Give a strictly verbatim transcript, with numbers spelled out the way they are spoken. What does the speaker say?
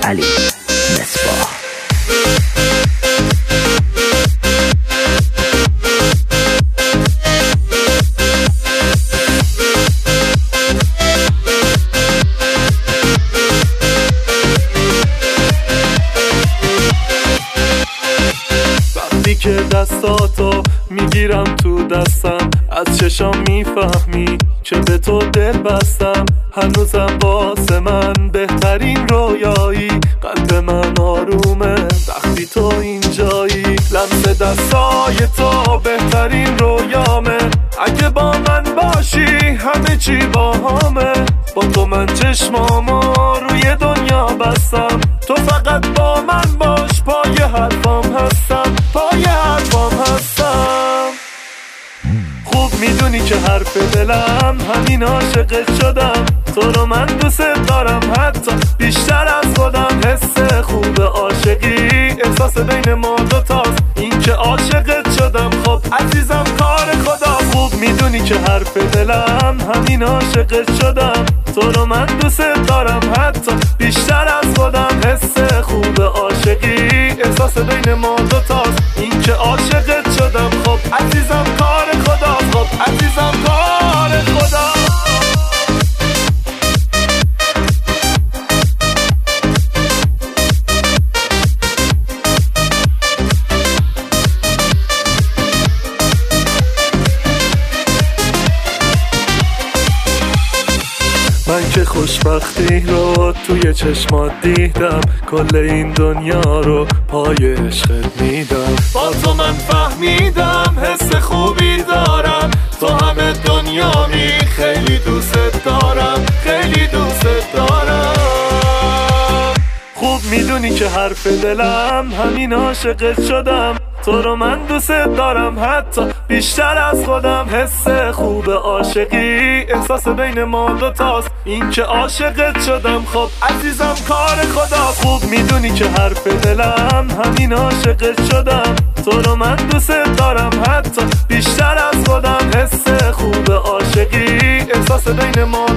علی مصباح. که دستاتو میگیرم تو دستم، از چشام میفهمی که به تو دل بستم. هنوزم واسه من بهترین رویایی، قلب من آرومه وقتی تو اینجایی. لمس دستای تو بهترین رویامه، اگه با من باشی همه چی با همه. با تو من چشمامو روی دنیا بستم، تو فقط با من باش، پای حرفام هستم، پای حرفام هستم. خوب میدونی که حرف دلم همین، عاشقت شدم. تو رو من دوست دارم حتی بیشتر از خودم. حس خوب عاشقی احساس بین ما دوتاست، این که عاشقت شدم خب عزیزم کار خدا. خوب میدونی که حرف دلم همین، عاشقت شدم. تو رو من دوست دارم حتی بیشتر از خودم. حس خوب عاشقی احساس بین ما دوتاست، این که عاشقت شدم خب عزیزم کار خدا. خب عزیزم کار خدا. من که خوشبختی رو توی چشمات دیدم، کل این دنیا رو پای عشقت میدم. با تو من فهمیدم حس خوبی دارم، تو همه دنیامی، خیلی دوست دارم، خیلی دوست دارم. خوب میدونی که حرف دلم همین، عاشقت شدم. تو رو من دوست دارم حتی بیشتر از خودم. حس خوب عاشقی احساس بین ما دوتاست، این که عاشقت شدم خب عزیزم کار خدا. خوب میدونی که حرف دلم همین، عاشقت شدم. تو رو من دوست دارم حتی بیشتر از خودم. حس خوب عاشقی احساس بین ما